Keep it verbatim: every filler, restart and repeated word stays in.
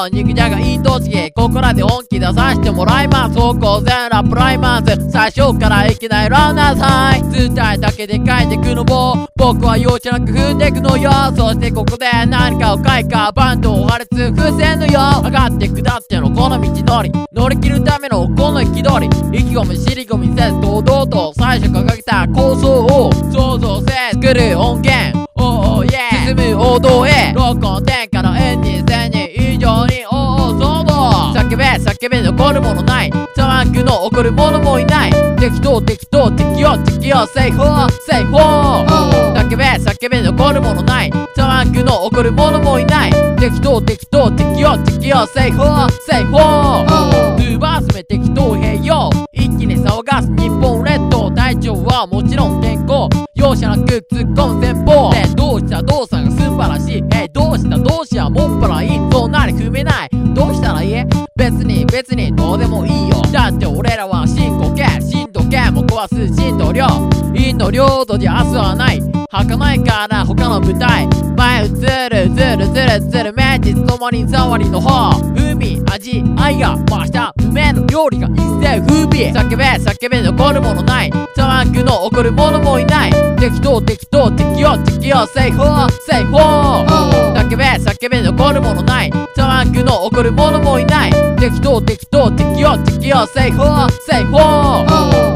よ肉じゃがインド式ここらで本気出させてもらいます方向全ラップライマンズ最初からいきなりランナーサイン図体だけで書いてくの棒僕は容赦なく踏んでくのよそしてここで何かを書いかバンドを破裂伏せんのよ上がって下ってのこの道のり乗り切るためのこの憤り意気込み尻込みせず堂々と最初掲げた構想を想像せ作る音源おおイエー進む王道へ録音天下のエンジンせんにん以上におお騒動叫べ叫べ残るものない騒ぐの起こるものもいない適当適当適用適用セイホーセイホー叫べ叫べ残るものない騒ぐの起こるものもいない適当適当適用適用セイホーセイホートゥーバースめ適当併用一気に騒がす日本列島体調はもちろん健康容赦なく突っ込む前方でどうした動作がすんばらしいえどうしたどうしやもっぱらいいそうなり踏めないどうしたらいい別に別にどうでもいいよだって俺らは進行形震度計も壊す震度量陰の領土で明日はない儚いから他の舞台前映る映る映る映る名実ともに触りの方海味愛が増した梅の料理が一世風靡叫べ叫べ残るものない騒ぐの起こるものもいない適当適当適用適用セイホーセイホー叫べ叫べ残るものない騒ぐの起こるものもいない適当適当適用適用セイホーセイホー